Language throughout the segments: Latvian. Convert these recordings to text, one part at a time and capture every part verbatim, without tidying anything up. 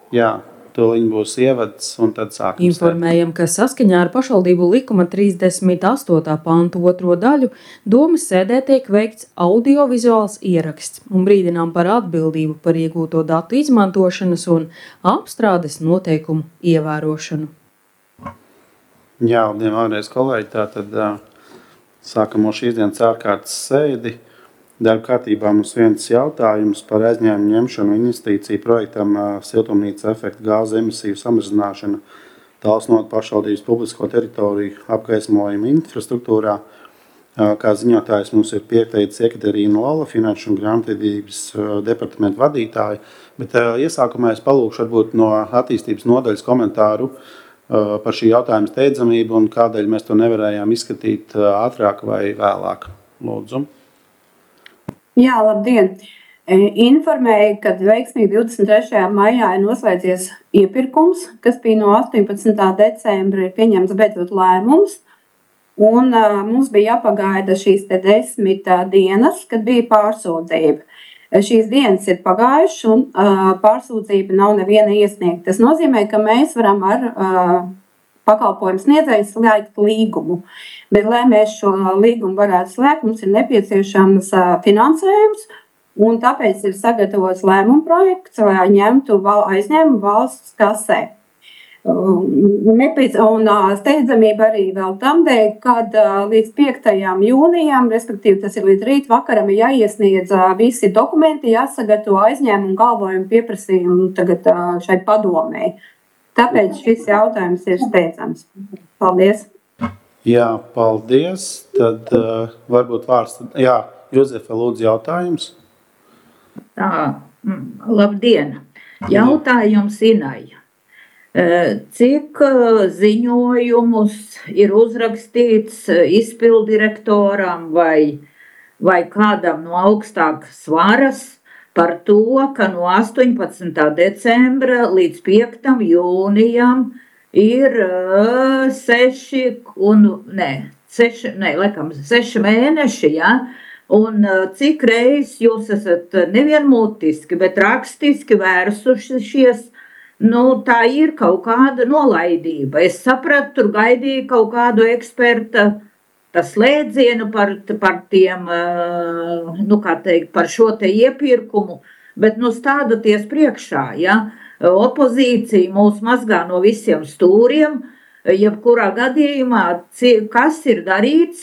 Jā, tūliņ būs ievads un tad sākam. Informējam, ka saskaņā ar pašvaldību likuma trīsdesmit astotā pantu otro daļu domas sēdē tiek veikts audiovizuāls ieraksts un brīdinām par atbildību par iegūto datu izmantošanas un apstrādes noteikumu ievērošanu. Jā, labdien vēlreiz, kolēģi, tātad uh, sākam no šīs dienas ārkārtas sēdi. Darba kārtībā mums viens jautājums par aizņēmumu ņemšanu investīciju projektam uh, siltumnīcas efekta gāzu emisiju samazināšana tālsnot pašvaldības publisko teritoriju apgaismojuma infrastruktūrā. Uh, kā ziņotājs mums ir pieteicis Ekaterīna Lola, Finanšu un grāmatvedības uh, departamenta vadītāja, bet uh, iesākumā es palūkšu varbūt no attīstības nodaļas komentāru uh, par šī jautājuma steidzamību un kādēļ mēs to nevarējām izskatīt uh, ātrāk vai vēlāk. Lūdzu. Jā, labdien! Informēja, ka veiksmīgi divdesmit trešajā maijā ir noslēdzies iepirkums, kas bija no astoņpadsmitā decembra ir pieņemts beidzot lēmums. Un uh, mums bija jāpagaida šīs te desmit uh, dienas, kad bija pārsūdzība. Šīs dienas ir pagājušas un uh, pārsūdzība nav neviena iesniegta. Tas nozīmē, ka mēs varam ar uh, pakalpojumu sniedzēju slēgt līgumu. Bet, lai mēs šo līgumu varētu slēgt, mums ir nepieciešams uh, finansējums, un tāpēc ir sagatavots lēmuma projekts, lai ņemtu val, aizņēmumu valsts kasē. Uh, nepiec, un uh, steidzamība arī vēl tam dēļ, kad uh, līdz piektajam jūnijam, respektīvi tas ir līdz rīt vakaram, ir jāiesniedz uh, visi dokumenti, jāsagatavo aizņēmumu galvojumu pieprasījumu tagad uh, šai padomē. Tāpēc šis jautājums ir steidzams. Paldies! Jā, paldies. Tad uh, varbūt vārds. Jā, Jozefa, lūdzu jautājums. Tā, labdien. Jautājums Inai. Cik ziņojumus ir uzrakstīts izpildirektoram vai, vai kādam no augstākas varas par to, ka no astoņpadsmitā decembra līdz piektajam jūnijam ir uh, seši, un, ne, seši, ne, laikam, seši mēneši, ja? Un uh, cik reiz jūs esat nevien mutiski, bet rakstiski vērsušies, nu, tā ir kaut kāda nolaidība. Es sapratu, tur gaidīju kaut kādu eksperta tas slēdzienu par, par tiem, uh, nu, kā teikt, par šo te iepirkumu, bet, nu, stādaties priekšā, ja? Opozīcija mūs mazgā no visiem stūriem, jebkurā gadījumā, kas ir darīts,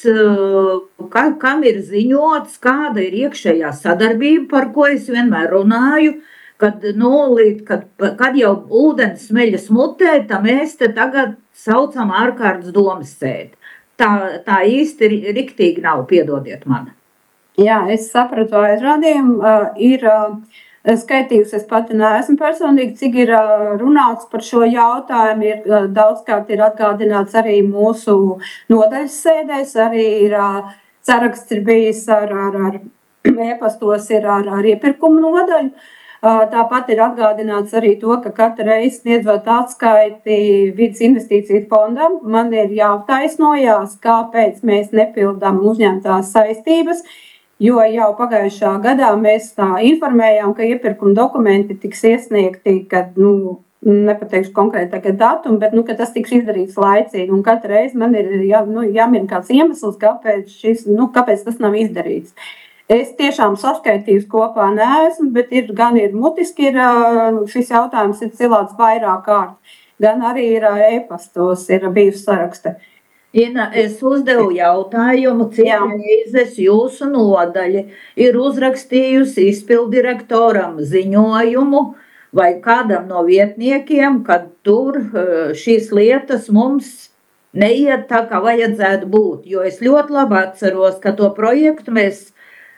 ka, kam ir ziņots, kāda ir iekšējā sadarbība, par ko es vienmēr runāju, kad, nu, līdz, kad, kad jau ūdens smeļas mutē, tā mēs te tagad saucam ārkārtas domas sēdi. Tā, tā īsti riktīgi nav, piedodiet man. Jā, es sapratu aizrādījumu, uh, ir... Uh, Skaitījusi es pati neesmu personīgi, cik ir runāts par šo jautājumu, ir daudzkārt ir atgādināts arī mūsu nodaļas sēdēs, arī ir saraksts ir bijis ar, ar, ar e-pastos ir ar, ar iepirkumu nodaļu. Tāpat ir atgādināts arī to, ka katru reizi sniedzot atskaiti vidas investīciju fondam, man ir jātaisnojās, kāpēc mēs nepildām uzņemtās saistības. Jo jau pagājušā gadā mēs tā informējām, ka iepirkuma dokumenti tiks iesniegti, kad, nu, nepateikšu konkrēti tagad datumu, bet, nu, ka tas tiks izdarīts laicīgi. Un katru reizi man ir jā, nu, jāmin kāds iemesls, kāpēc, šis, nu, kāpēc tas nav izdarīts. Es tiešām saskaitījusi kopā neesmu, bet ir, gan ir mutiski, ir, šis jautājums ir cilāts vairāk kārt, gan arī ir e-pastos, ir bijusi saraksta. Ina, es uzdevu jautājumu, cik reizes jūsu nodaļa ir uzrakstījusi izpildirektoram ziņojumu vai kādam no vietniekiem, kad tur šīs lietas mums neiet tā, kā vajadzētu būt. Jo es ļoti labi atceros, ka to projektu mēs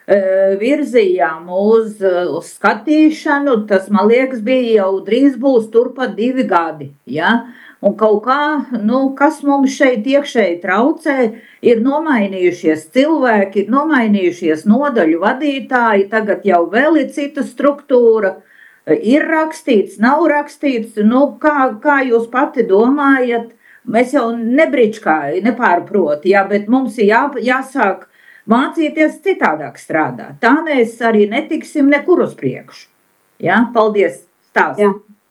virzījām uz, uz skatīšanu, tas, man liekas, bija jau drīz būs turpat divi gadi, ja? Un kaut kā, nu, kas mums šeit iekšēji traucē, ir nomainījušies cilvēki, ir nomainījušies nodaļu vadītāji, tagad jau vēl ir cita struktūra, ir rakstīts, nav rakstīts, nu, kā, kā jūs pati domājat, mēs jau nebričkāji, nepārproti, jā, bet mums ir jā, jāsāk mācīties citādāk strādāt. Tā mēs arī netiksim nekur uz priekšu. Jā, paldies, stāst. Jā.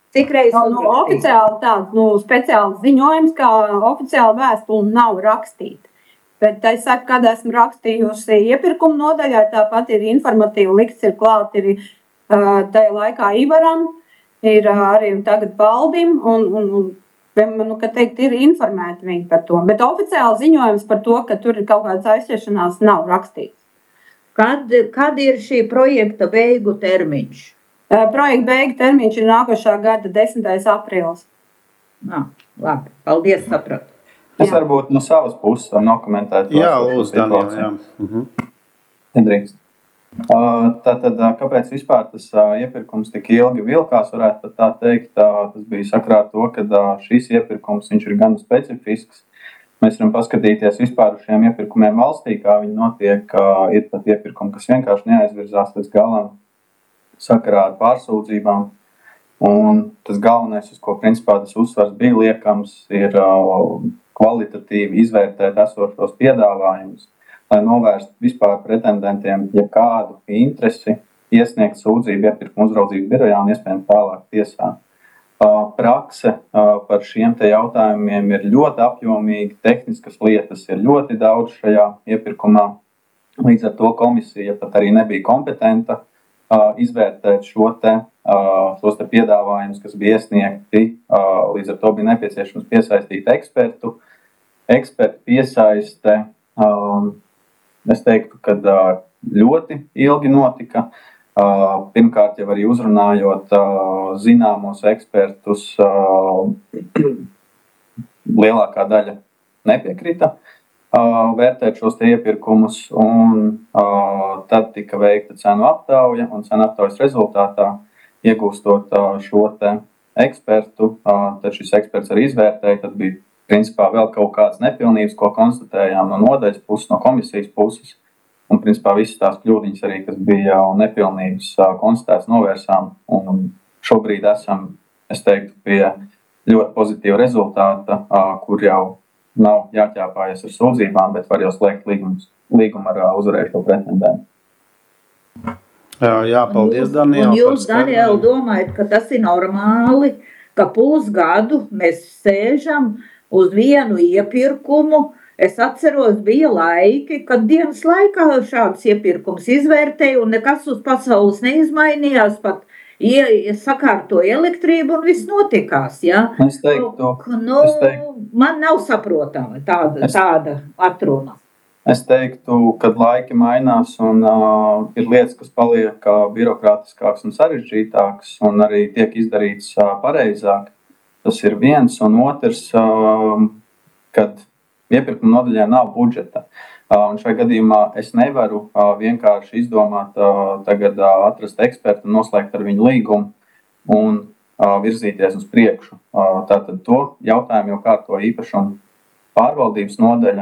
Cik reizes No, nu, oficiāli tāds nu, speciāls ziņojums, kā oficiāli vēstuli nav rakstīta. Bet es saku, kad esmu rakstījusi iepirkuma nodaļā, tāpat ir informatīvi likts, ir klāt, ir uh, tajā laikā Ivaram, ir uh, arī tagad Baldim, un, un, un nu, ka teikt, ir informēti viņi par to. Bet oficiāli ziņojums par to, ka tur ir kaut kādas aizķeršanās, nav rakstīts. Kad, kad ir šī projekta beigu termiņš? Uh, projekta beigu termiņš ir nākošā gada desmitais aprīlis. Nā, labi, paldies, sapratu. Es varbūt no savas puses var nokomentēt. Jā, lūdzu, Daniel, jā. Mhm. Nedrīkst. Tātad, kāpēc vispār tas iepirkums tik ilgi vilkās, varētu pat tā teikt, tas bija sakrā ar to, ka šīs iepirkums, viņš ir gan specifisks. Mēs varam paskatīties vispār uz šiem iepirkumiem valstī, kā viņi notiek, ir pat iepirkumi, kas vienkārši neaizvirzās līdz galam sakarā ar pārsūdzībām. Un tas galvenais, uz ko principā tas uzsvars bija liekams, ir kvalitatīvi izvērtēt esošos piedāvājumus, lai novērstu vispār pretendentiem jebkādu interesi iesniegt sūdzību iepirkuma uzraudzības birojā un iespējams tālāk tiesā. Prakse par šiem te jautājumiem ir ļoti apjomīga, tehniskas lietas ir ļoti daudz šajā iepirkumā. Līdz ar to komisija pat arī nebija kompetenta izvērtēt šo te, šos te piedāvājumus, kas bija iesniegti. Līdz ar to bija nepieciešams piesaistīt ekspertu. Eksperti piesaiste, es teiktu, ka ļoti ilgi notika. Pirmkārt, jau arī uzrunājot zināmos ekspertus, lielākā daļa nepiekrita vērtēt šos te iepirkumus, un tad tika veikta cenu aptauja, un cenu aptaujas rezultātā, iegūstot šo te ekspertu, tad šis eksperts arī izvērtēja, tad bija principā vēl kaut kādas nepilnības, ko konstatējām no nodaļas puses, no komisijas puses, un principā visas tās kļūdiņas arī, kas bija nepilnības konstatētas, novērsām, un šobrīd esam, es teiktu, pie ļoti pozitīva rezultāta, kur jau nav jāķēpājas ar sūdzībām, bet var jau slēgt līgumus, līgumu ar uzvarējušo pretendentu. Jā, jā, paldies, Daniel. Un jūs, Daniel, domājat, ka tas ir normāli, ka pusgadu mēs sēžam uz vienu iepirkumu. Es atceros, bija laiki, kad dienas laikā šāds iepirkums izvērtēja un nekas uz pasaules neizmainījās, pat ie, sakārto elektrību un viss notikās. Ja? Es teiktu, nu, es teiktu, man nav saprotama tāda, es, tāda atruna. Es teiktu, kad laiki mainās un uh, ir lietas, kas paliek uh, birokrātiskāks un sarežģītāks un arī tiek izdarīts uh, pareizāk. Tas ir viens, un otrs, kad iepirkuma nodaļā nav budžeta. Un šajā gadījumā es nevaru vienkārši izdomāt, tagad atrast ekspertu, noslēgt ar viņu līgumu un virzīties uz priekšu. Tātad to jautājumu jau kārto īpašumu pārvaldības nodaļa,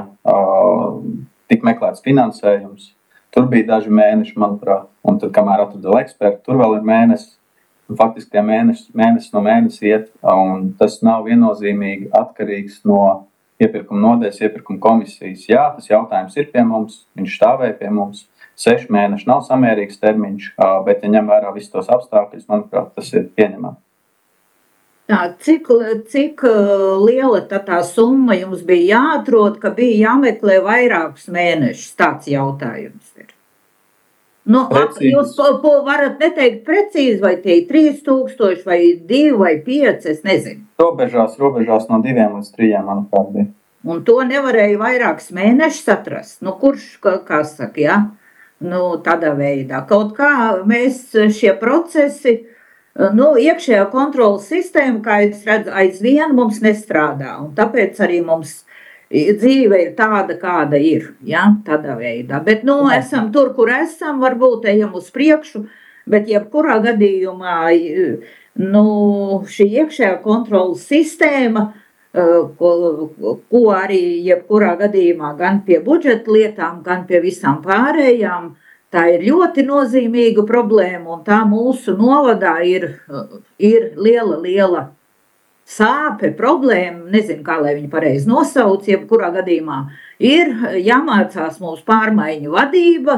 tik meklēts finansējums. Tur bija daži mēneši, manuprāt, un tad, kamēr atrada ekspertu, tur vēl ir mēnesis. Faktiski tie mēneši, mēneši no mēneša iet, un tas nav viennozīmīgi atkarīgs no iepirkuma nodaļas, iepirkuma komisijas. Jā, tas jautājums ir pie mums, viņš stāvēja pie mums. Seši mēneši nav samērīgs termiņš, bet, ja ņem vērā visus tos apstākļus, manuprāt, tas ir pieņemami. Tā, cik, cik liela tā, tā summa jums bija jāatrod, ka bija jāmeklē vairākus mēnešus? Tāds jautājums ir. Nu, precīzi. Jūs po, po varat neteikt precīzi, vai tie ir trīs tūkstoši, vai divi, vai pieci, es nezinu. Robežās, robežās no diviem līdz trījiem, manuprāt, bija. Un to nevarēja vairākus mēnešus atrast. Nu, kurš, kā saka, ja? Nu, tādā veidā. Kaut kā mēs šie procesi, nu, iekšējā kontrolas sistēma, kā es redzu, aizvien mums nestrādā. Un tāpēc arī mums dzīve ir tāda, kāda ir, ja, tādā veidā. Bet, nu, esam tur, kur esam, varbūt ejam uz priekšu, bet jebkurā gadījumā, nu, šī iekšējā kontrolas sistēma, ko, ko arī jebkurā gadījumā gan pie budžeta lietām, gan pie visām pārējām, tā ir ļoti nozīmīga problēma, un tā mūsu novadā ir, ir liela, liela sāpe, problēma, nezinu, kā lai viņu pareizi nosauc, jebkurā gadījumā ir jāmācās mūsu pārmaiņu vadība,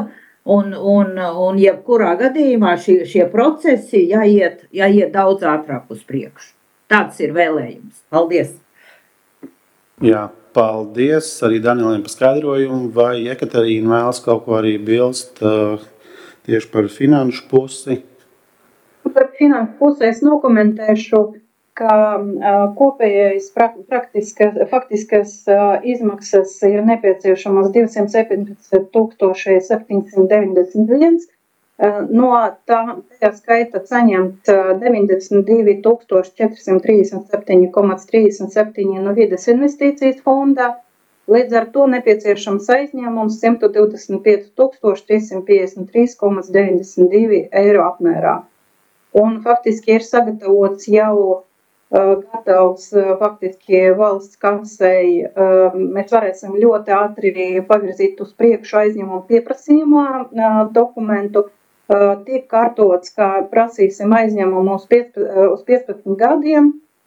Un, un, un jebkurā gadījumā šie, šie procesi jāiet, jāiet daudz ātrāk uz priekšu. Tāds ir vēlējums. Paldies! Jā, paldies arī Danielam par skaidrojumu. Vai Ekaterīna vēlas kaut ko arī bilst uh, tieši par finanšu pusi? Par finanšu pusi es nokomentēšu, ka uh, kopējais praktiskas, faktiskas uh, izmaksas ir nepieciešamas divsimt septiņdesmit tūkstoši septiņsimt deviņdesmit viens. Uh, no tā, tā skaita saņemt uh, deviņdesmit divi tūkstoši četri simti trīsdesmit septiņi komats trīsdesmit septiņi no vides investīcijas fondā. Līdz ar to nepieciešams aizņēmums simt divdesmit pieci tūkstoši trīs simti piecdesmit trīs komats deviņdesmit divi eiro apmērā. Un faktiski ir sagatavots jau uh, gatavs uh, faktiski valsts kasei. Uh, mēs varēsim ļoti ātri pavirzīt uz priekšu aizņēmumu pieprasījumā uh, dokumentu. Uh, tiek kārtots, ka prasīsim aizņēmumu uz, piec, uh, uz piecpadsmit gadiem.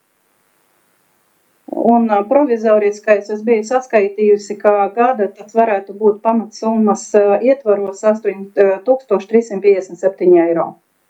Un uh, provizoriskais es biju saskaitījusi, ka gada tas varētu būt pamatsummas uh, ietvaros astoņi tūkstoši trīs simti piecdesmit septiņi eiro.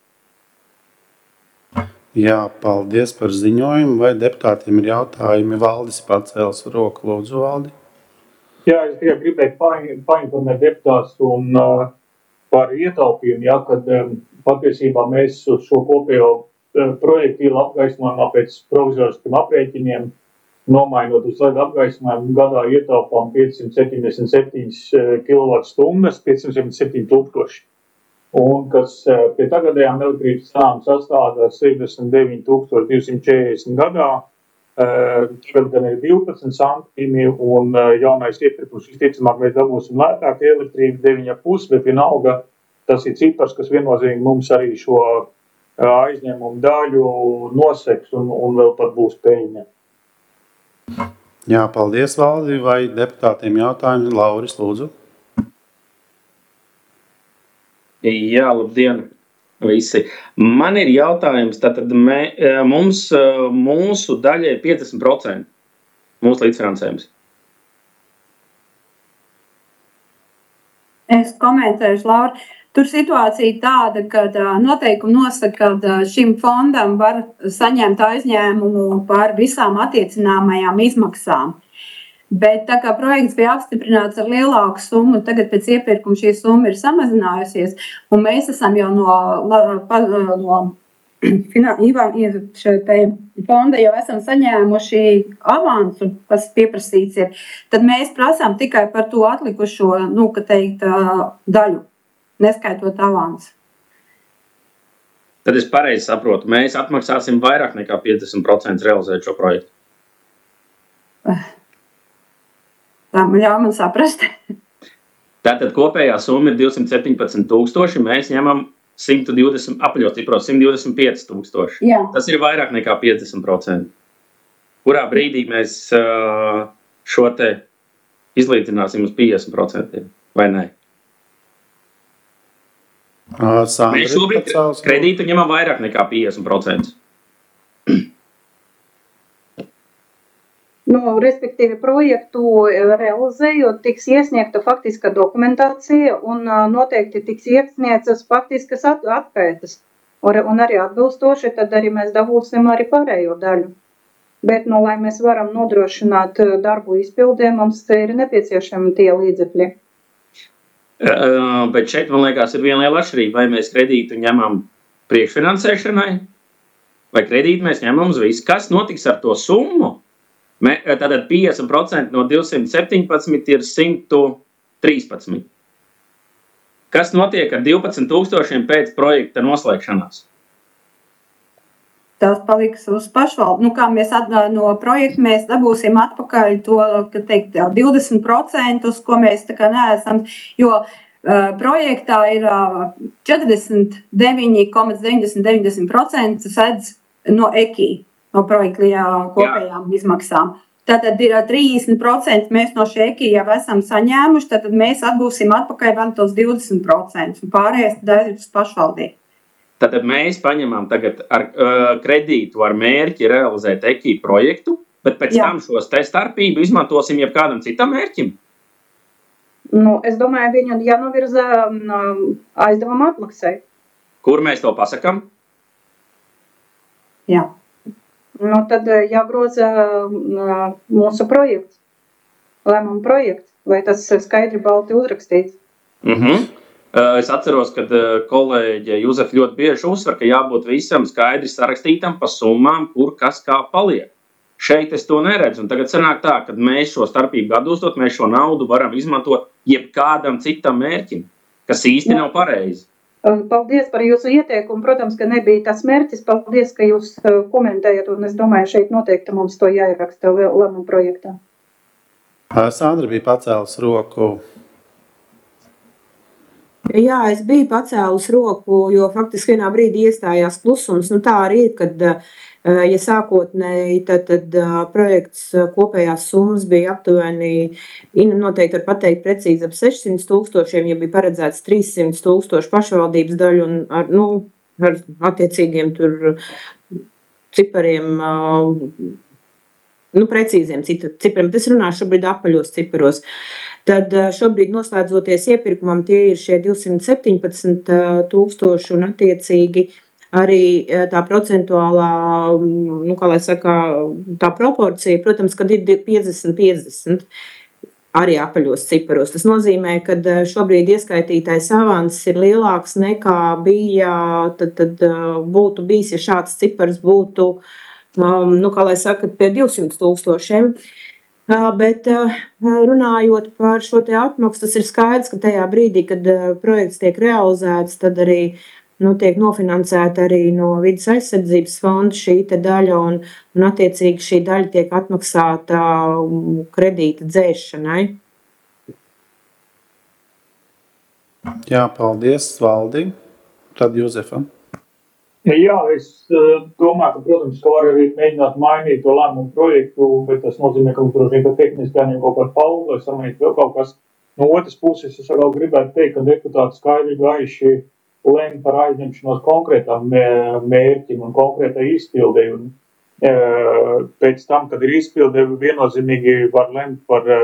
Jā, paldies par ziņojumu. Vai deputātiem ir jautājumi? Valdis pacēls roku, lūdzu, Valdi. Jā, es tikai gribēju painformēt deputātus un uh, par ietaupījumu, ja, kad um, patiesībā mēs uz šo kopējo uh, projektīlu apgaismojumā pēc provizoriskiem aprēķiniem, nomainot uz led apgaismojumu, gadā ietaupām piecsimt septiņdesmit septiņas kilovatstundas, piecsimt septiņdesmit septiņi tūkstoši. Un kas uh, pie tagadējām elektrības cenām sastāda sešdesmit deviņi tūkstoši divi simti četrdesmit gadā, uh, tagad gan ir divpadsmit centimi un uh, jaunais iepirkums visticamāk mēs dabūsim lētāk elektrību deviņi komats pieci, bet vienalga tas ir cipars, kas viennozīmīgi mums arī šo uh, aizņēmumu daļu noseks un, un vēl pat būs peļņa. Jā, paldies, Valdi. Vai deputātiem jautājumi? Lauris, lūdzu. Jā, labdien visi. Man ir jautājums, tātad mē, mums, mūsu daļa ir piecdesmit procenti mūsu līdzfinansējums. Es komentēšu, Laura. Tur situācija tāda, ka noteikumi nosaka, ka šim fondam var saņemt aizņēmumu par visām attiecināmajām izmaksām. Bet tā kā projekts bija apstiprināts ar lielāku summu, tagad pēc iepirkuma šī summa ir samazinājusies, un mēs esam jau no, no fonda jau esam saņēmuši avansu, kas pieprasīts ir, tad mēs prasām tikai par to atlikušo, nu, ka teikt, daļu, neskaitot avansu. Tad es pareizi saprotu, mēs atmaksāsim vairāk nekā piecdesmit procenti realizēt šo projektu. Tā man ļauj man saprast. Tātad kopējā summa ir divsimt septiņpadsmit tūkstoši, mēs ņemam simt divdesmit, apaļos cipros, simt divdesmit pieci tūkstoši. Jā. Tas ir vairāk nekā piecdesmit procenti. Kurā brīdī mēs šo te izlīdzināsim uz piecdesmit procenti, vai ne? Sandra, mēs šobrīd kredītu ņemam vairāk nekā piecdesmit procenti. Nu, respektīvi, projektu realizējot, tiks iesniegta faktiska dokumentācija un noteikti tiks iesniegtas faktiskas atskaites. Un arī atbilstoši, tad arī mēs dabūsim arī pārējo daļu. Bet, nu, lai mēs varam nodrošināt darbu izpildē, mums ir nepieciešami tie līdzekļi. Uh, bet šeit, man liekas, ir viena liela atšķirība. Vai mēs kredītu ņemam priekšfinansēšanai, vai kredītu mēs ņemam uz visu. Kas notiks ar to summu? Tātad piecdesmit procenti no divsimt septiņpadsmit ir simt trīspadsmit. Kas notiek ar divpadsmit tūkstošiem pēc projekta noslēgšanās? Tas paliks uz pašvaldību. Nu, kā mēs at, no projekta mēs dabūsim atpakaļ to, ka teikt, divdesmit procenti, ko mēs tā kā neesam, jo uh, projektā ir uh, četrdesmit deviņi komats deviņdesmit procenti sedz no E K I. No projekta kopējām Jā. izmaksām. Tātad ir trīsdesmit procenti mēs no šī E K I jau esam saņēmuši, tad mēs atgūsim atpakaļ vēl tos divdesmit procenti un pārējais tad aiziet uz pašvaldību. Tātad mēs paņemam tagad ar uh, kredītu ar mērķi realizēt E K I projektu, bet pēc Jā. tam šos te starpību izmantosim jebkādam citam mērķim? Nu, es domāju, viņu jānovirza um, aizdevuma atmaksai. Kur mēs to pasakam? Jā. Nu, tad uh, jāgroza uh, mūsu projekts, lēmuma projekts, vai tas skaidri balti uzrakstīts. Mhm. Es atceros, ka kolēģe Juzefa ļoti bieži uzsver, ka jābūt visam skaidri sarakstītam pa summām, kur kas kā paliek. Šeit es to neredzu, un tagad sanāk tā, ka mēs šo starpību gadu uzdot, mēs šo naudu varam izmantot jebkādam citam mērķim, kas īsti nav pareizi. Paldies par jūsu ieteikumu. Protams, ka nebija tas mērķis. Paldies, ka jūs komentējat, un es domāju, šeit noteikti mums to jāieraksta lēmuma projektā. Sandra bija pacēlus roku. Jā, es biju pacēlus roku, jo faktiski vienā brīdī iestājās klusums. Nu, tā arī ir, kad, ja sākotnēji, tad, tad projekts kopējās summas bija aptuveni, noteikti var pateikt precīzi ap sešsimt tūkstošiem, ja bija paredzēts trīssimt tūkstoši pašvaldības daļu un ar, nu, ar attiecīgiem tur cipariem, nu, precīziem cipariem. Es runāšu šobrīd apaļos ciparos. Tad šobrīd noslēdzoties iepirkumam, tie ir šie divsimt septiņpadsmit tūkstoši un attiecīgi arī tā procentuālā, nu, kā lai saka, tā proporcija, protams, kad ir piecdesmit piecdesmit arī apaļos ciparos. Tas nozīmē, ka šobrīd ieskaitītais avans ir lielāks nekā bija, tad, tad būtu bijis, ja šāds cipars būtu, nu, kā lai saka, pie divsimt tūkstošiem. Bet runājot par šo te atmaksu, tas ir skaidrs, ka tajā brīdī, kad projekts tiek realizēts, tad arī nu, tiek nofinansēta arī no vides aizsardzības fonda šī te daļa un, un attiecīgi šī daļa tiek atmaksāta kredīta dzēšanai. Jā, paldies, Valdi. Tad Juzefa. Jā, es domāju, ka, protams, ka var arī mēģināt mainīt to lēmumu projektu, bet tas nozīmē, ka, protams, ka tehniski jāņem kaut kādu paldu, lai samanīt vēl kaut kas. No otras puses, es vēl gribētu teikt, ka deputāti skaidri gaiši lem par aizņemšanos konkrētām mērķim un konkrētai izpildei. Un, e, pēc tam, kad ir izpilde, viennozīmīgi var lemt par e,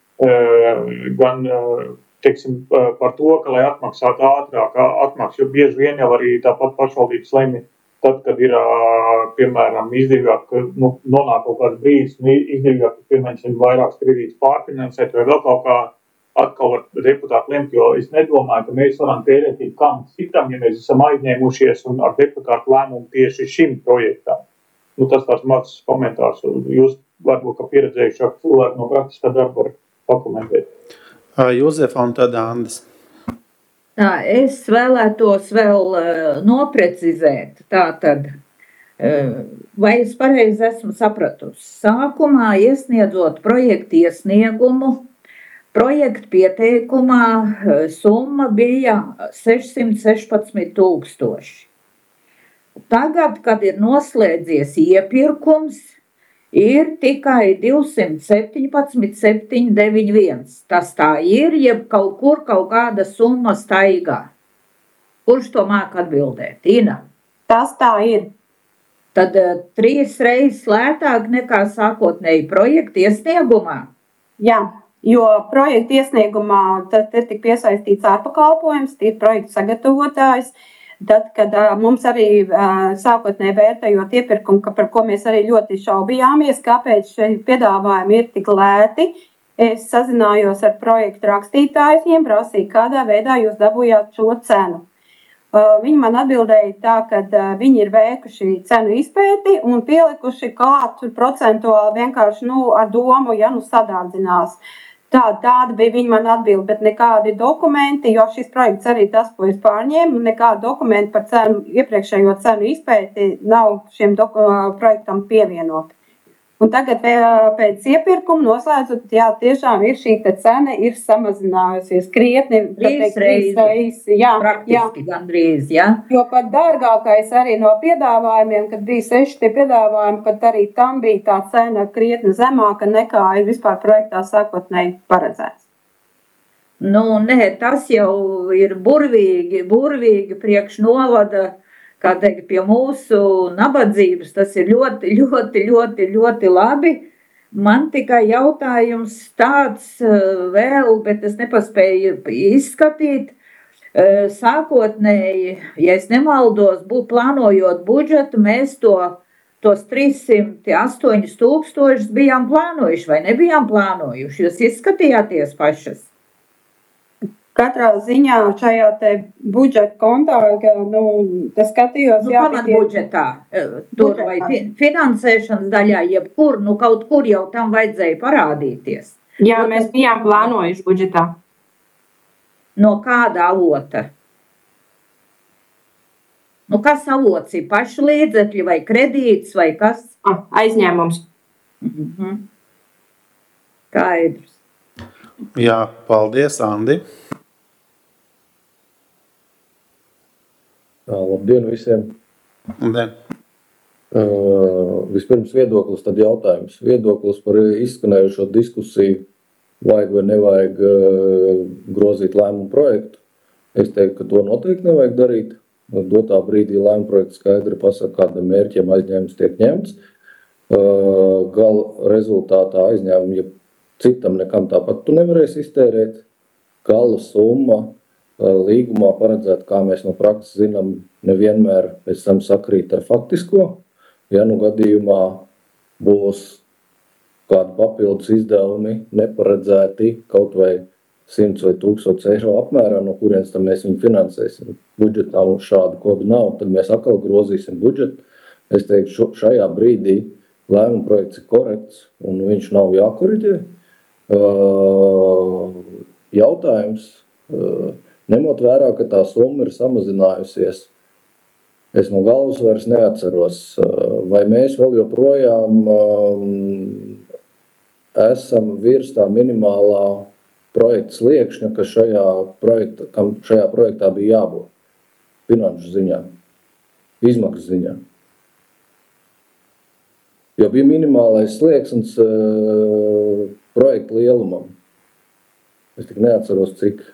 gan teiksim, par to, ka, lai atmaksātu ātrāk atmaks, jo bieži vien jau arī tāpat pašvaldības lemj, tad, kad ir, piemēram, izdevīgāk, nu, nonāk kaut kāds brīdis, un izdevīgāk, piemēram, vairākas kredītas pārfinansēt, vai vēl kaut kā atkal var deputāti lemt, jo es nedomāju, ka mēs varam tērēt kam citam, ja mēs esam aizņēmušies un ar deputātu lēmumu tieši šim projektam. Nu, tas tāds mazs komentārs, jūs varbūt, ka pieredzējušāk cilvēki no praktiskā darba var pakomentēt. Juzefa un tad Andis. Tā, es vēlētos vēl uh, noprecizēt, tātad, uh, vai es pareizi esmu sapratusi. Sākumā iesniedzot projektu iesniegumu, projektu pieteikumā uh, summa bija sešsimt sešpadsmit tūkstoši. Tagad, kad ir noslēdzies iepirkums, ir tikai divsimt septiņpadsmit septiņi deviņi viens. Tas tā ir, jeb kaut kur kaut kāda summa staigā. Kurš to māk atbildēt? Ina? Tas tā ir. Tad uh, trīs reizes lētāk nekā sākotnēji projekta iesniegumā? Jā, jo projekta iesniegumā tad ir tik piesaistīts ārpakalpojums, ir projekta sagatavotājs. Tad, kad uh, mums arī uh, sākotnēji vērtējot iepirkumu, ka, par ko mēs arī ļoti šaubījāmies, kāpēc šie piedāvājumi ir tik lēti, es sazinājos ar projektu rakstītājiem, prasīju, kādā veidā jūs dabūjāt šo cenu. Uh, viņi man atbildēja tā, ka uh, viņi ir veikuši cenu izpēti un pielikuši klāt procentuāli vienkārši nu, ar domu, ja nu sadārdzinās. Tā, tāda bija viņa man atbilde, bet nekādi dokumenti, jo šis projekts arī tas, ko es pārņēmu, nekādi dokumenti par cenu, iepriekšējo cenu izpēti nav šiem doku, projektam pievienoti. Un tagad pēc iepirkuma noslēdzot, jā, tiešām ir šī cena ir samazinājusies krietni. Trīs reizes, jā, praktiski jā. Gandrīz, jā. Jo pat dārgākais arī no piedāvājumiem, kad bija seši tie piedāvājumi, pat arī tam bija tā cena krietni zemāka nekā ir vispār projektā sākotnēji paredzēts. Nu, nē, tas jau ir burvīgi, burvīgi priekš novada, kā teikt, pie mūsu nabadzības, tas ir ļoti, ļoti, ļoti, ļoti labi, man tikai jautājums tāds vēl, bet es nepaspēju izskatīt. Sākotnēji, ja es nemaldos, būtu plānojot budžetu, mēs to, tos trīssimt astoņi tūkstošus bijām plānojuši vai nebijām plānojuši. Jūs izskatījāties pašas? Katrā ziņā šajā te budžeta kontā, nu, es skatījos, nu, jā, pamat budžetā, tur vai fi- finansēšanas daļā, jebkur, nu, kaut kur jau tam vajadzēja parādīties. Jā, mēs bijām plānojuši budžetā. No kāda avota? Nu, kas avots ir? Paši līdzekļi vai kredīts vai kas? Ah, aizņēmums. Mhm. Skaidrs. Jā, paldies, Andi. Tā, labdien visiem. Labdien. Uh, vispirms viedoklis, tad jautājums. Viedoklis par izskanējušo diskusiju, vajag vai nevajag uh, grozīt lēmumu projektu. Es teiktu, ka to noteikti nevajag darīt. Dotā brīdī lēmumu projekts skaidri pasaka, kādam mērķiem aizņēmums tiek ņemts. Uh, gala rezultātā aizņēmumu, ja citam nekam tāpat tu nevarēsi iztērēt. Gala summa līgumā paredzēt, kā mēs no prakses zinām, nevienmēr pēc tam sakrīt ar faktisko. Ja nu gadījumā būs kādi papildus izdevumi neparedzēti kaut vai simts vai tūkstots eiro apmērā, no kurienes tam mēs viņu finansēsim. Budžetā mums šādu kodu nav, tad mēs atkal grozīsim budžetu. Es teiktu, šajā brīdī lēmuma projekts ir korekts un viņš nav jākoriģē. Jautājums, ņemot vērā, ka tā summa ir samazinājusies, es no galvas vairs neatceros, vai mēs vēl joprojām esam virs tā minimālā projekta sliekšņa, kas šajā, projekta, kam šajā projektā bija jābūt finanšu ziņā, izmaksu ziņā. Jo bija minimālais slieksnis projekta lielumam. Es tik neatceros, cik.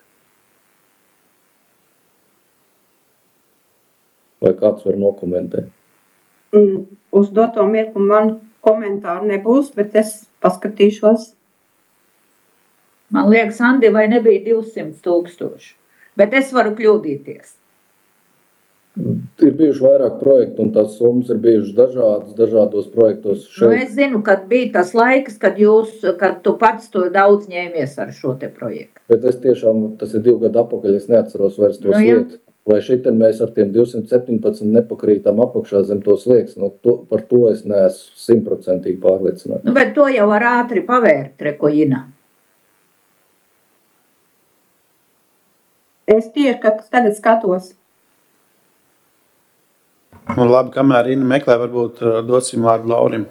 Vai kāds var nokomentēt? Mm, uz doto mirkli man komentāru nebūs, bet es paskatīšos. Man liekas, Andi, vai nebija divsimt tūkstoši, bet es varu kļūdīties. Ir bijuši vairāk projektu, un tās summas ir bijušas dažādas, dažādos projektos. Nu, es zinu, kad bija tas laiks, kad, jūs, kad tu pats to daudz ņēmies ar šo te projektu. Bet es tiešām, tas ir divu gadu atpakaļ, es neatceros vairs to Nu, jā. slieksni. Vai šitien mēs ar tiem divsimt septiņpadsmit nepakrītam apakšā zem to slieksni? Nu, to, par to es neesmu simtprocentīgi pārliecināts. Nu, bet to jau var ātri pavērt, reko Ina. Es tieši, ka tagad skatos. Nu, labi, kamēr Ina meklē, varbūt uh, dosim vārdu Laurim.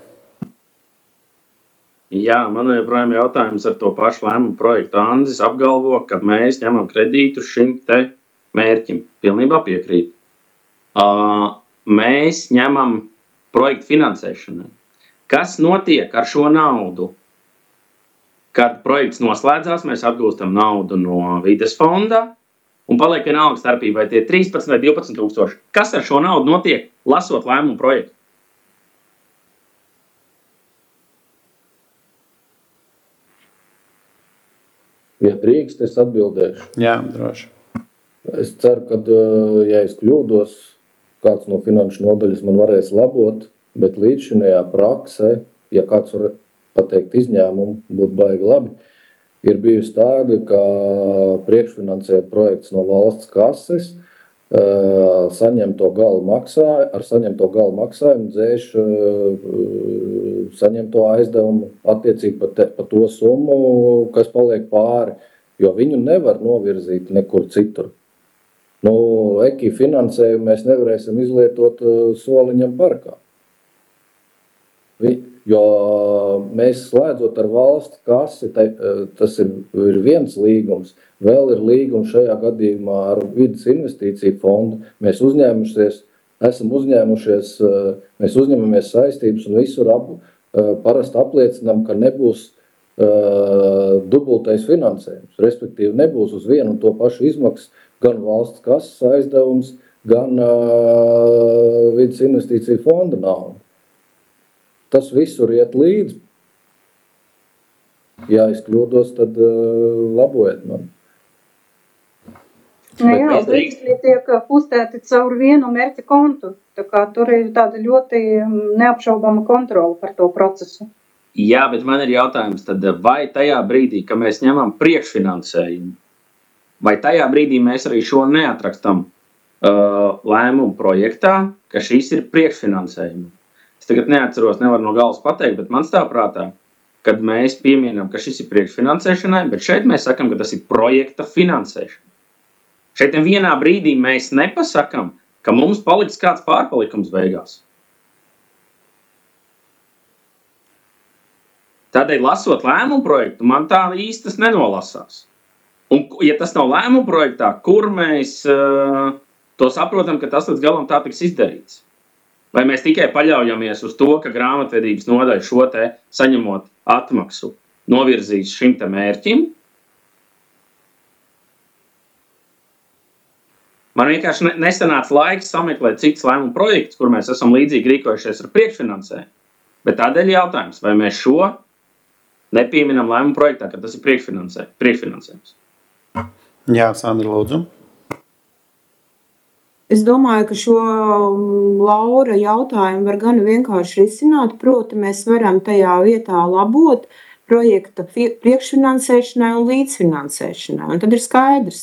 Jā, man joprojām jautājums ar to pašu lēmumu projektu. Andris apgalvo, ka mēs ņemam kredītu šim te mērķim. Pilnībā piekrīt. Uh, mēs ņemam projektu finansēšanai. Kas notiek ar šo naudu? Kad projekts noslēdzās, mēs atgūstam naudu no vides fonda un paliek vienalga starpība, vai tie trīspadsmit vai divpadsmit tūkstoši. Kas ar šo naudu notiek, lasot lēmumu projektu? Ja drīkst, es atbildēšu. Jā, droši. Es ceru, ka, ja es kļūdos, kāds no finanšu nodaļas man varēs labot, bet līdz šajā praksē, ja kāds var pateikt izņēmumu, būtu baigi labi, ir bijusi tāda, ka priekšfinansēt projekts no valsts kases, saņemto gala maksājumu, ar saņemto gala maksājumu dzēš saņemto aizdevumu attiecīgi pa, te, pa to summu, kas paliek pāri, jo viņu nevar novirzīt nekur citur. Nu, eki finansējumu mēs nevarēsim izlietot soliņam parkā. Vi, jo mēs slēdzot ar valsts kasi, tas ir, ir viens līgums, vēl ir līgums šajā gadījumā ar vides investīciju fondu. Mēs uzņēmušies, esam uzņēmušies, mēs uzņemamies saistības un visur ap, parasti apliecinām, ka nebūs uh, dubultais finansējums, respektīvi nebūs uz vienu un to pašu izmaksas, gan valsts kases aizdevums, gan uh, vides investīciju fonda nauda. Tas visur iet līdzi. ja es kļūdos, tad uh, labojiet man. Nu, jā, līdzekļi tiek kustēti caur vienu mērķa kontu. Tā kā tur ir tāda ļoti neapšaubama kontrola par to procesu. Jā, bet man ir jautājums, tad vai tajā brīdī, kad mēs ņemam priekšfinansējumu, vai tajā brīdī mēs arī šo neatrakstam uh, lēmumu projektā, ka šīs ir priekšfinansējumi? Es tagad neatceros, nevaru no galvas pateikt, bet man stāv prātā, kad mēs pieminam, ka šis ir priekšfinansēšanai, bet šeit mēs sakam, ka tas ir projekta finansēšana. Šeit vienā brīdī mēs nepasakam, ka mums paliks kāds pārpalikums beigās. Tādēļ, lasot lēmumu projektu, man tā īsti tas nenolasās. Un, ja tas nav lēmumu projektā, kur mēs uh, to saprotam, ka tas līdz galam tā tiks izdarīts? Vai mēs tikai paļaujamies uz to, ka grāmatvedības nodaļa šo te saņemot atmaksu novirzīs šim te mērķim? Man vienkārši nesanāca laiks sameklēt citus lēmumu projektus, kur mēs esam līdzīgi rīkojušies ar priekšfinansējumu. Bet tādēļ jautājums, vai mēs šo nepieminam lēmumu projektā, ka tas ir priekšfinansējums? Jā, Sandra, lūdzu. Es domāju, ka šo Laura jautājumu var gan vienkārši risināt, proti mēs varam tajā vietā labot projekta priekšfinansēšanai un līdzfinansēšanai, un tad ir skaidrs.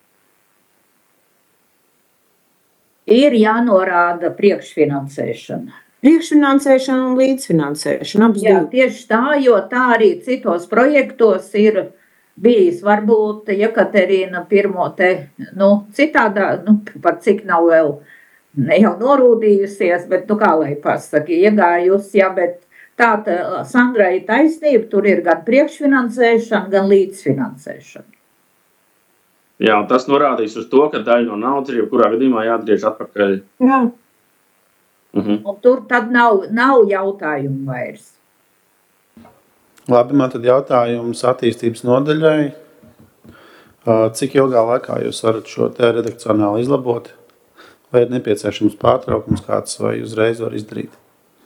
Ir jānorāda priekšfinansēšana. Priekšfinansēšana un līdzfinansēšana, abas Jā, divi. tieši tā, jo tā arī citos projektos ir bijis. Varbūt Jekaterīna pirmo te, nu, citādā, nu, pat cik nav vēl ne jau norūdījusies, bet, nu, kā lai pasaka, iegājusi, jā, bet tā, tā Sandrai taisnība, tur ir gan priekšfinansēšana, gan līdzfinansēšana. Jā, tas norādīs uz to, ka daļa no naudas ir jebkurā gadījumā jāatgriež atpakaļ. Jā. Mhm. Un tur tad nav, nav jautājumu vairs. Labi, man tad jautājums attīstības nodaļai. Cik ilgā laikā jūs varat šo te redakcionāli izlabot? Vai ir nepieciešams pārtraukums kāds, vai uzreiz var izdarīt?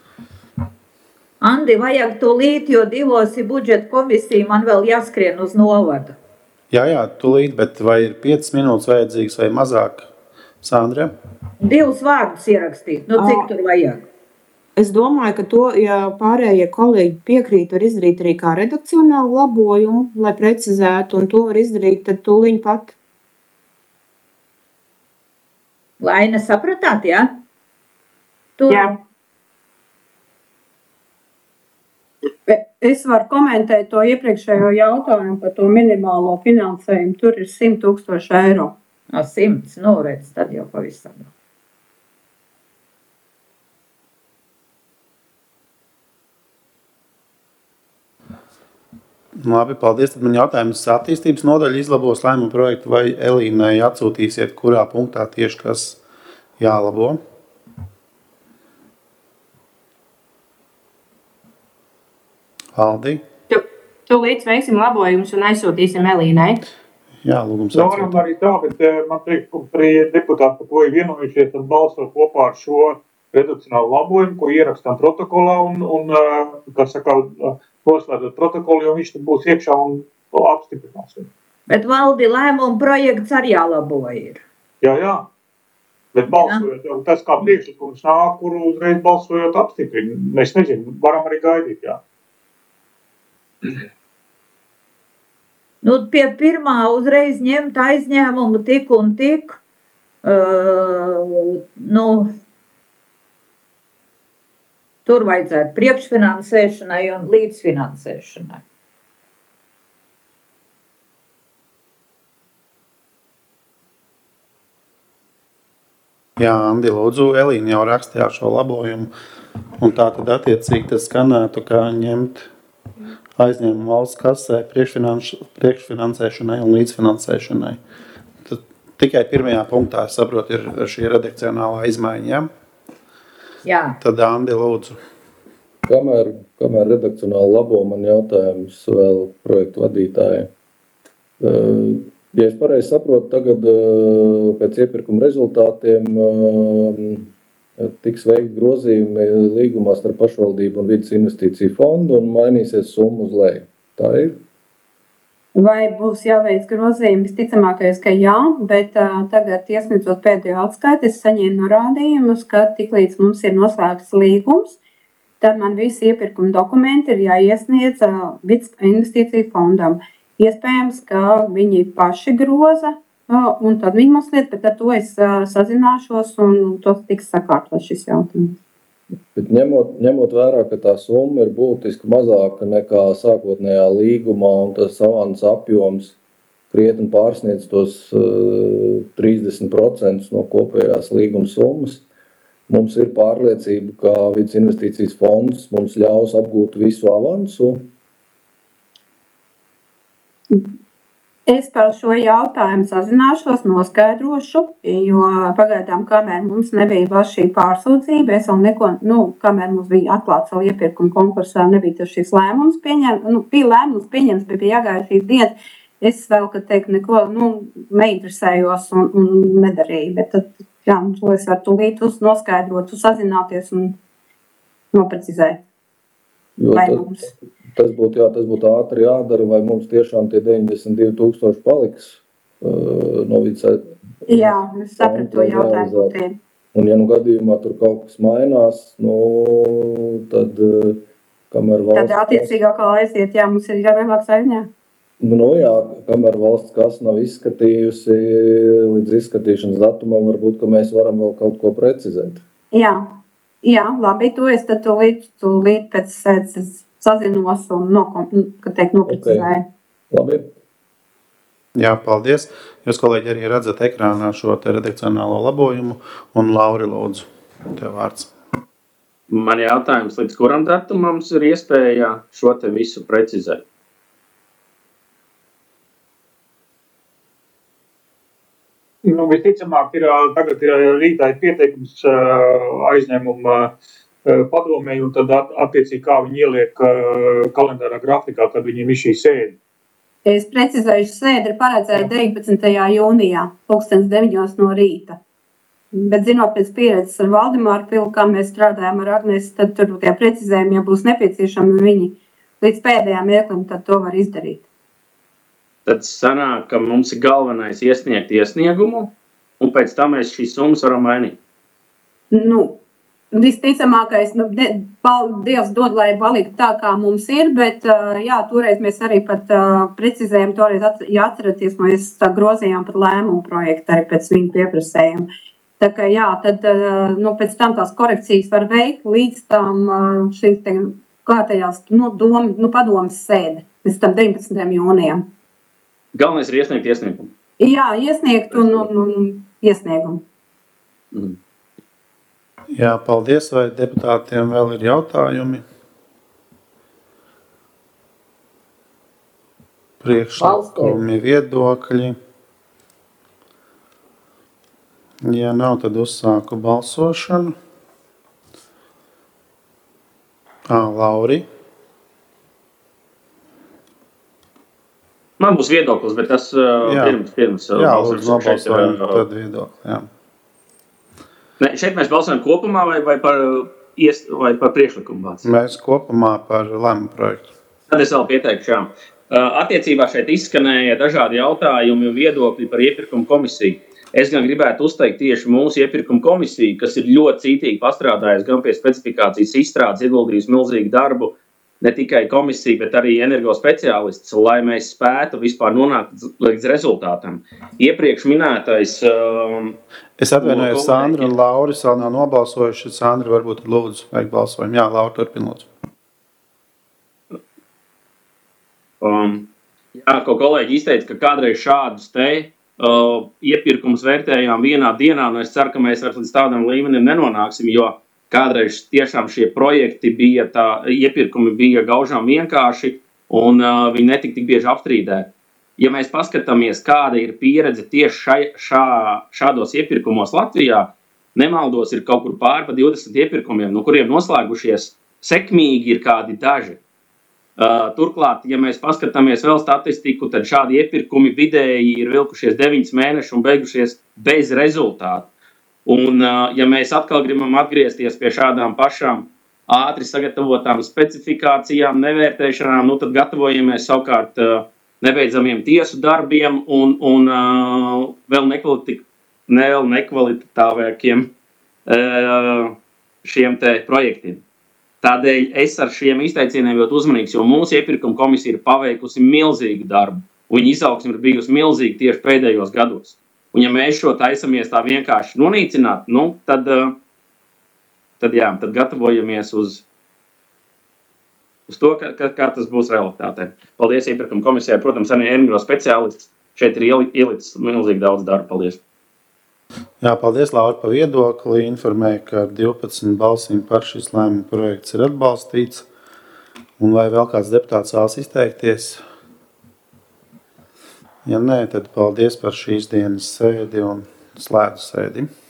Andi, vajag tūlīt, jo divos ir budžeta komisija, man vēl jāskrien uz novadu. Jā, jā, tūlīt, bet vai ir piecas minūtes vajadzīgas vai mazāk, Sandra? Divus vārdus ierakstīt, nu cik tur vajag? Es domāju, ka to, ja pārējie kolēģi piekrīt, var izdarīt arī kā redakcionālu labojumu, lai precizētu, un to var izdarīt tad tūliņ pat. Laina, sapratāt, jā? Tur. Jā. Es varu komentēt to iepriekšējo jautājumu par to minimālo finansējumu. Tur ir simt tūkstoši eiro. No simts, nu redz, tad jau pavisam. Labi, paldies. Tad man jautājums attīstības nodaļa izlabos lēmumu projektu vai Elīnai atsūtīsiet, kurā punktā tieši kas jālabo? Aldi? Tūlīt veiksim labojumus un aizsūtīsim Elīnai. Jā, lūgums Nu, varam arī tā, bet eh, man prieks, ka deputāti par to ir vienojušies un balso kopā ar šo redakcionālu labojumu, ko ierakstām protokolā un, un eh, kas saka, noslēdzot protokolu, jo viņš tad būs iekšā un apstiprinās. Bet valdi lēmumu projekts arī jālabo ir. Jā, jā. Bet balsojot, jau tas kā priekšlikums nāk, kuru uzreiz balsojot apstiprina. Mēs nezinu, varam arī gaidīt, jā. Nu, pie pirmā uzreiz ņemt aizņēmumu tik un tik, uh, nu, tur vajadzētu priekšfinansēšanai un līdzfinansēšanai. Jā, Andi, lūdzu, Elīna jau rakstījā šo labojumu, un tā tad attiecīgi tas skanētu, kā ņemt aizņēmumu valsts kasē priekšfinansēšanai un līdzfinansēšanai. Tad tikai pirmajā punktā, es saprotu, ir šī redakcionālā izmaiņa, ja? Jā. Tad Andi, lūdzu. Kamēr, kamēr redakcionāli labo, man jautājums vēl projektu vadītāji. Ja es pareizi saprotu, tagad pēc iepirkuma rezultātiem tiks veikt grozījumi līgumā starp pašvaldību un vidas investīciju fondu un mainīsies summa uz leju. Tā ir? Vai būs jāveic grozījumi? Visticamākais, ka jā, bet uh, tagad iesniedzot pēdējo atskaiti, es saņēmu norādījumus, ka tiklīdz mums ir noslēgts līgums, tad man visi iepirkuma dokumenti ir jāiesniedz uh, Vidas investīciju fondam. Iespējams, ka viņi paši groza, uh, un tad viņi mums liet, bet ar to es uh, sazināšos, un to tiks sakārtot šis jautājums. Bet ņemot, ņemot vērā, ka tā summa ir būtiski mazāka nekā sākotnējā līgumā un tas avans apjoms krietni pārsniedz tos uh, trīsdesmit procenti no kopējās līguma summas, mums ir pārliecība, ka Vidas investīcijas fonds mums ļaus apgūt visu avansu. Es par šo jautājumu sazināšos, noskaidrošu, jo pagaidām, kamēr mums nebija vēl šī pārsūdzība, es vēl neko, nu, kamēr mums bija atklāts vēl iepirkuma konkursā, nebija tas šīs lēmums pieņemt, nu, bija lēmums pieņems, bet bija jāgāja šīs dienas, es vēl, kad teikt, neko, nu, neinteresējos un, un nedarīju, bet tad, jā, to es varu tūlīt uz noskaidrot, uz sazināties un noprecizēt. Jo vai tas, mums. tas būtu, jā, tas būtu ātri jādara, vai mums tiešām tie deviņdesmit divi tūkstoši paliks uh, no Vidas. Jā, es sapratu to jautājumu būtību. Un ja nu gadījumā tur kaut kas mainās, nu, tad, uh, kamēr valsts... Tad attiecīgā kā aiziet, jā, mums ir jāvēlāk saimņā. Nu jā, kamēr valsts kas nav izskatījusi līdz izskatīšanas datumam, varbūt, ka mēs varam vēl kaut ko precizēt. Jā, jā, labi, to es tad tūlīt, tūlīt pēc sēdes sazinos un nokom, kad teikt noprecizēju. Okay. Labi. Jā, paldies. Jūs, kolēģi, arī redzat ekrānā šo te redakcionālo labojumu un Lauri, lūdzu, tev vārds. Man jautājums, līdz kuram datumam mums ir iespēja šo te visu precizēt? Nu, visticamāk, ir, tagad ir rītā pieteikums aizņēmuma padomēji, un tad attiecīgi kā viņi ieliek kalendārā grafikā, kad viņiem ir šī sēde. Es precizēju, sēde ir paredzēta deviņpadsmitajā jūnijā, pulkstens deviņos no rīta. Bet zinot pēc pieredzes ar Valdemāru Pilu, kā mēs strādājam ar Agnesi, tad tur tie precizējumi, ja būs nepieciešami viņi līdz pēdējām mirklim, tad to var izdarīt. Tad sanāk, ka mums ir galvenais iesniegt iesniegumu, un pēc tam mēs šīs summas varam mainīt. Nu, visticamākais, nu, de, pal, Dievs dod, lai paliktu tā, kā mums ir, bet, jā, toreiz mēs arī pat uh, precizējam, toreiz, at, ja atceraties, mēs tā grozījām pat lēmumu projektu arī pēc viņu pieprasējumu. Tā kā, jā, tad, uh, nu, pēc tam tās korekcijas var veikt līdz tam uh, šīs te kārtējās, nu, doma, nu, padomas sēde, līdz tam deviņpadsmitajam jūnijam. Galvenais ir iesniegt iesniegumu. Jā, iesniegt un, un, un iesniegumu. Mm. Jā, paldies. Vai deputātiem vēl ir jautājumi? Priekšlikumi, viedokļi. Ja nav, tad uzsāku balsošanu. Ā, Lauri. Man būs viedoklis, bet tas uh, Jā. pirms, pirms uh, Jā, balsojums. lūdzu, nobalsojam, Šeit, uh, tad viedokli, jā. Ne, šeit mēs balsojam kopumā vai, vai, par, ies, vai par priekšlikumu bāci? Mēs kopumā par lēmumu projektu. Tad es vēl pieteikšu, jā. Uh, attiecībā šeit izskanēja dažādi jautājumi un viedokļi par iepirkumu komisiju. Es gan gribētu uzteikt tieši mūsu iepirkuma komisiju, kas ir ļoti cītīgi pastrādājusi gan pie specifikācijas izstrādes, ieguldījusi milzīgu darbu, ne tikai komisija, bet arī energospeciālists, lai mēs spētu vispār nonākt līdz rezultātam. Iepriekš minētais... Um, es atvainojos, Sandra un Lauris vēl nav nobalsojuši. Sandra, varbūt lūdzu, vajag balsojumu. Jā, Laura, turpin lūdzu. Um, jā, ko kolēģi izteica, ka kādreiz šādus te uh, iepirkums vērtējām vienā dienā, un es ceru, ka mēs vairs līdz tādam līmenim nenonāksim, jo kādreiz tiešām šie projekti bija tā, iepirkumi bija gaužām vienkārši un uh, viņi netika tik bieži apstrīdēti. Ja mēs paskatāmies, kāda ir pieredze tieši šai, šā, šādos iepirkumos Latvijā, nemaldos ir kaut kur pār pa divdesmit iepirkumiem, no kuriem noslēgušies sekmīgi ir kādi daži. Uh, turklāt, ja mēs paskatāmies vēl statistiku, tad šādi iepirkumi vidēji ir vilkušies deviņus mēnešus un beigušies bez rezultātu. Un, ja mēs atkal gribam atgriezties pie šādām pašām ātri sagatavotām specifikācijām, nevērtēšanām, nu tad gatavojamies savukārt nebeidzamiem tiesu darbiem un, un uh, vēl, nekvaliti, vēl nekvalitatīvākiem uh, šiem te projektiem. Tādēļ es ar šiem izteicieniem ļoti uzmanīgs, jo mūsu iepirkuma komisija ir paveikusi milzīgu darbu. Viņa izaugsme ir bijusi milzīga tieši pēdējos gados. Un ja mēs šo taisamies tā vienkārši nonīcināt, nu, tad, tad, jā, tad gatavojamies uz, uz to, ka, ka, kā tas būs realitātē. Paldies iepirkuma komisijai, protams, arī energo speciālists. Šeit ir ielicis milzīgi daudz darba. Paldies. Jā, paldies, Laura, par viedokli. Informēju, ka ar divpadsmit balsīm par šis lēmuma projekts ir atbalstīts. Un vai vēl kāds deputāts vēlas izteikties? Ja nē, tad paldies par šīs dienas sēdi un slēdzu sēdi.